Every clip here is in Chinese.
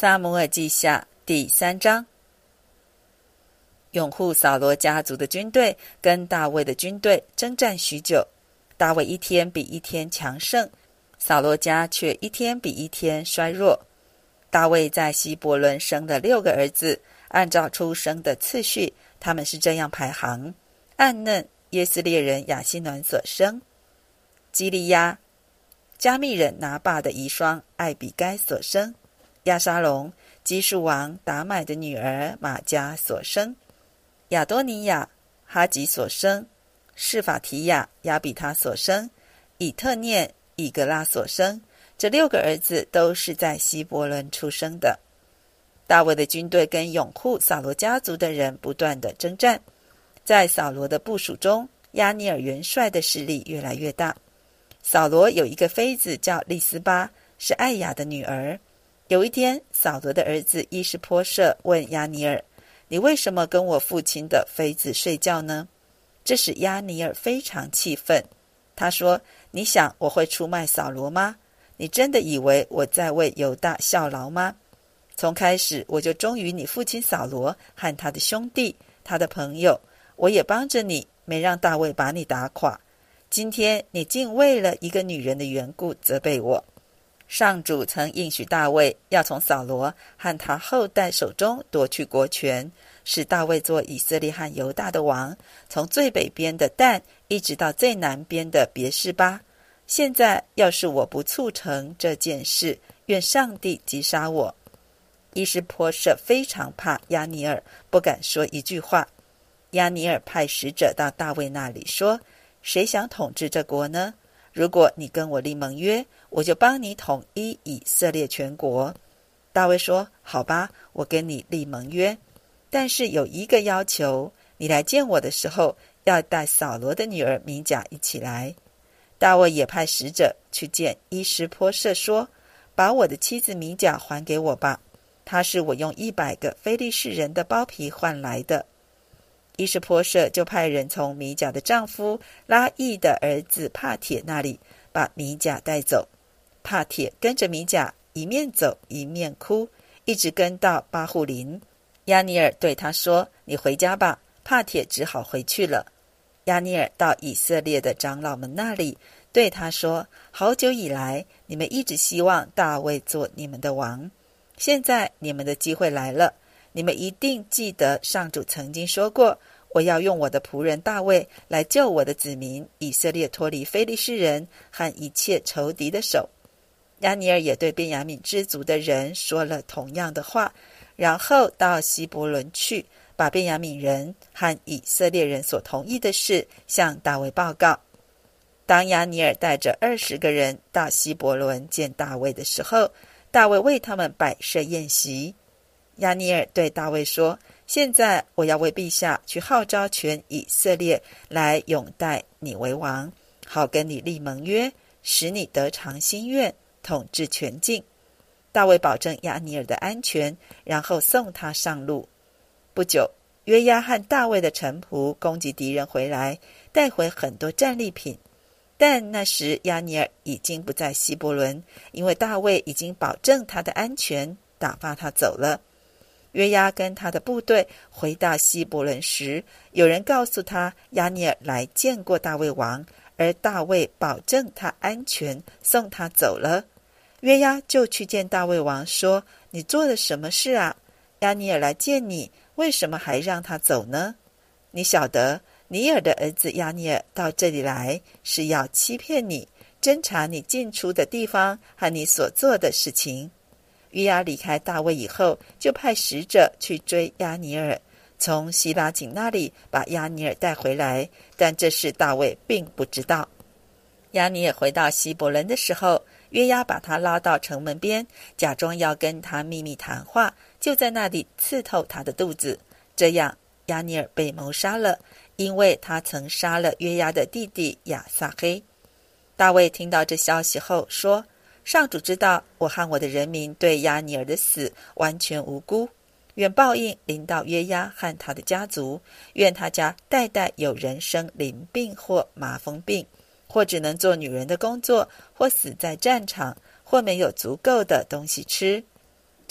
撒母耳记下第3章。拥护扫罗家族的军队跟大卫的军队征战许久，大卫一天比一天强盛，扫罗家却一天比一天衰弱。大卫在希伯伦生了6个儿子，按照出生的次序，他们是这样排行：暗嫩，耶斯列人亚希暖所生；基利亚，加密人拿爸的遗孀艾比该所生；亚沙龙，基述王达买的女儿玛迦所生；亚多尼亚，哈吉所生；示法提亚，亚比他所生；以特念，以格拉所生。这6个儿子都是在希伯伦出生的。大卫的军队跟拥护扫罗家族的人不断的征战，在扫罗的部署中，押尼尔元帅的势力越来越大。扫罗有一个妃子叫利斯巴，是艾雅的女儿。有一天，扫罗的儿子伊施波设问押尼尔：你为什么跟我父亲的妃子睡觉呢？这使押尼尔非常气愤。他说：你想我会出卖扫罗吗？你真的以为我在为犹大效劳吗？从开始我就忠于你父亲扫罗和他的兄弟，他的朋友，我也帮着你，没让大卫把你打垮。今天你竟为了一个女人的缘故责备我。上主曾应许大卫要从扫罗和他后代手中夺去国权，使大卫做以色列和犹大的王，从最北边的但一直到最南边的别是巴。现在要是我不促成这件事，愿上帝击杀我。伊施波设非常怕押尼尔，不敢说一句话。押尼尔派使者到大卫那里说：谁想统治这国呢？如果你跟我立盟约，我就帮你统一以色列全国。大卫说：好吧，我跟你立盟约，但是有一个要求，你来见我的时候，要带扫罗的女儿米甲一起来。大卫也派使者去见伊施波设说：把我的妻子米甲还给我吧，她是我用100个非利士人的包皮换来的。伊施波设就派人从米甲的丈夫拉益的儿子帕铁那里把米甲带走。帕铁跟着米甲一面走一面哭，一直跟到巴户林。押尼尔对他说：你回家吧。帕铁只好回去了。押尼尔到以色列的长老们那里，对他说：好久以来，你们一直希望大卫做你们的王，现在你们的机会来了。你们一定记得上主曾经说过，我要用我的仆人大卫来救我的子民以色列脱离非利士人和一切仇敌的手。押尼尔也对便雅悯支族的人说了同样的话，然后到希伯伦去，把便雅悯人和以色列人所同意的事向大卫报告。当押尼尔带着20个人到希伯伦见大卫的时候，大卫为他们摆设宴席。押尼尔对大卫说：现在我要为陛下去号召全以色列来拥戴你为王，好跟你立盟约，使你得偿心愿，统治全境。大卫保证押尼尔的安全，然后送他上路。不久，约押和大卫的臣仆攻击敌人回来，带回很多战利品。但那时押尼尔已经不在希伯伦，因为大卫已经保证他的安全，打发他走了。约押跟他的部队回到希伯伦时，有人告诉他押尼尔来见过大卫王，而大卫保证他安全，送他走了。约押就去见大卫王说：你做了什么事啊？押尼尔来见你，为什么还让他走呢？你晓得尼尔的儿子押尼尔到这里来，是要欺骗你，侦查你进出的地方和你所做的事情。约押离开大卫以后，就派使者去追押尼尔，从希拉井那里把押尼尔带回来，但这事大卫并不知道。押尼尔回到希伯伦的时候，约押把他拉到城门边，假装要跟他秘密谈话，就在那里刺透他的肚子。这样押尼尔被谋杀了，因为他曾杀了约押的弟弟亚撒黑。大卫听到这消息后说：上主知道我和我的人民对押尼尔的死完全无辜，愿报应临到约押和他的家族，愿他家代代有人生淋病或麻风病，或只能做女人的工作，或死在战场，或没有足够的东西吃。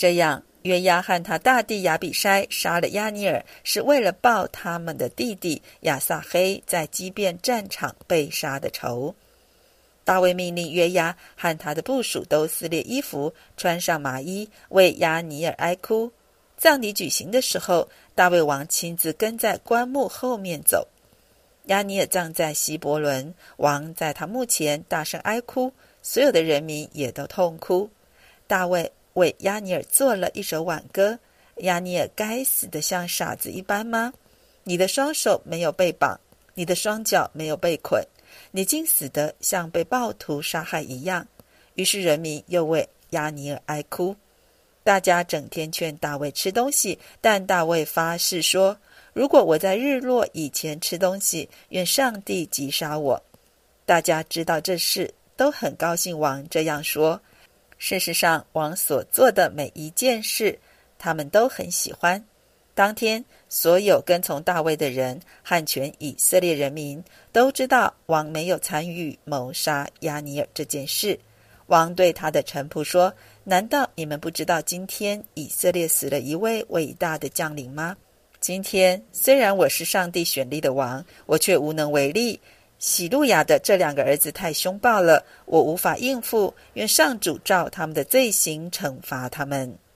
这样，约押和他大弟亚比筛杀了亚尼尔，是为了报他们的弟弟亚撒黑在基遍战场被杀的仇。大卫命令约押和他的部属都撕裂衣服，穿上麻衣，为亚尼尔哀哭。葬礼举行的时候，大卫王亲自跟在棺木后面走。亚尼尔葬在希伯伦，王在他墓前大声哀哭，所有的人民也都痛哭。大卫为亚尼尔做了一首挽歌：亚尼尔该死的像傻子一般吗？你的双手没有被绑，你的双脚没有被捆，你竟死得像被暴徒杀害一样。于是人民又为亚尼尔哀哭。大家整天劝大卫吃东西，但大卫发誓说，如果我在日落以前吃东西，愿上帝击杀我。大家知道这事，都很高兴王这样说。事实上，王所做的每一件事，他们都很喜欢。当天，所有跟从大卫的人和全以色列人民都知道王没有参与谋杀亚尼尔这件事。王对他的臣仆说，难道你们不知道今天以色列死了一位伟大的将领吗？今天虽然我是上帝选立的王，我却无能为力。喜路亚的这2个儿子太凶暴了，我无法应付，愿上主照他们的罪行惩罚他们。